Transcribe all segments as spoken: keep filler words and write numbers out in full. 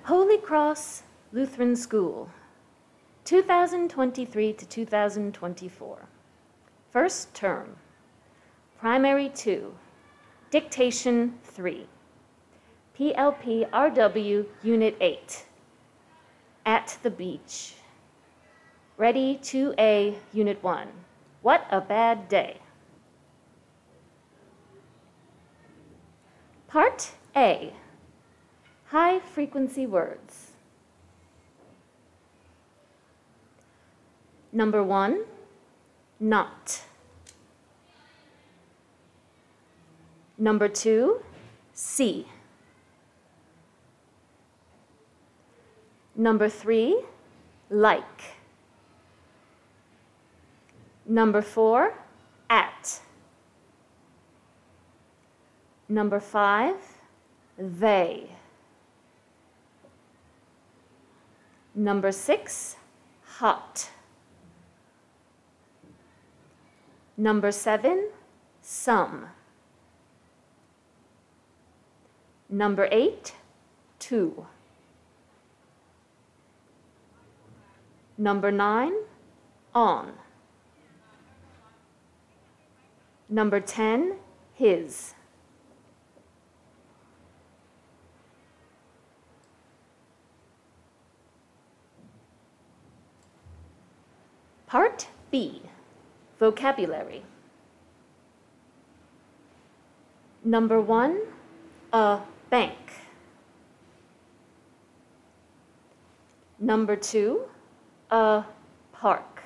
Holy Cross Lutheran School, two thousand twenty-three to two thousand twenty-four. First term, Primary two, Dictation three, P L P R W Unit eight, At the Beach. Ready two A Unit one, What a Bad Day. Part A, High-frequency words. Number one, not. Number two, see. Number three, like. Number four, at. Number five, they. Number six, hot. Number seven, some. Number eight, two. Number nine, on. Number ten, his. Part B, vocabulary. Number one, a bank. Number two, a park.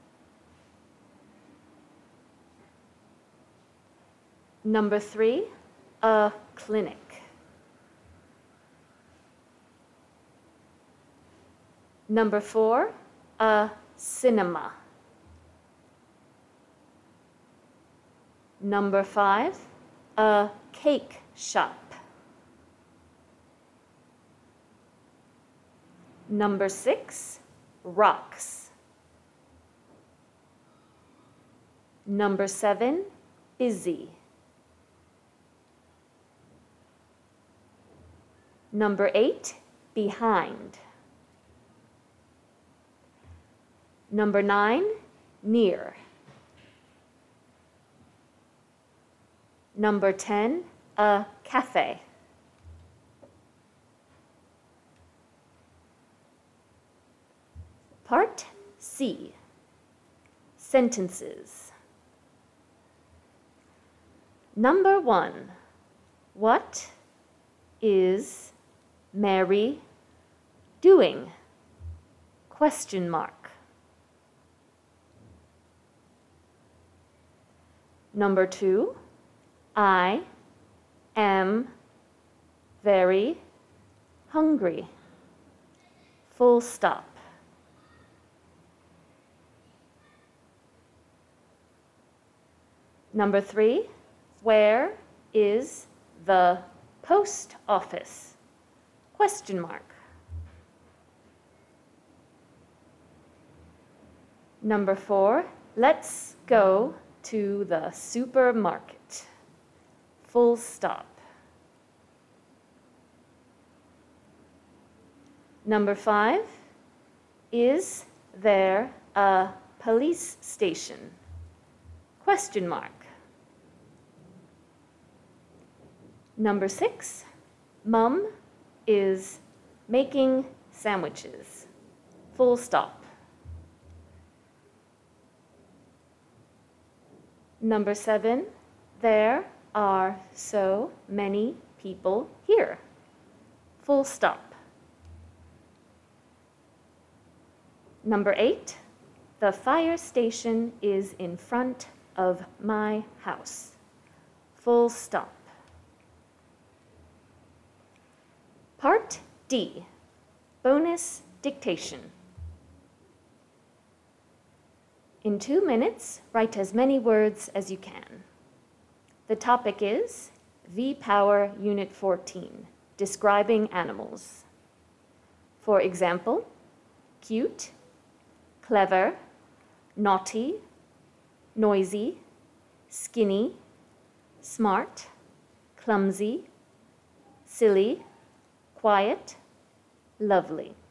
Number three, a clinic. Number four, a cinema. Number five, a cake shop. Number six, rocks. Number seven, busy. Number eight, behind. Number nine, near. Number ten, a cafe. Part C, sentences. Number one, what is Mary doing? Question mark. Number two, I am very hungry. Full stop. Number three, where is the post office? Question mark. Number four, let's go to the supermarket. Full stop. Number five, is there a police station? Question mark. Number six, Mum is making sandwiches. Full stop. Number seven, there are so many people here. Full stop. Number eight, the fire station is in front of my house. Full stop. Part D, bonus dictation. In two minutes, write as many words as you can. The topic is V-Power Unit fourteen, describing animals. For example, cute, clever, naughty, noisy, skinny, smart, clumsy, silly, quiet, Lovely.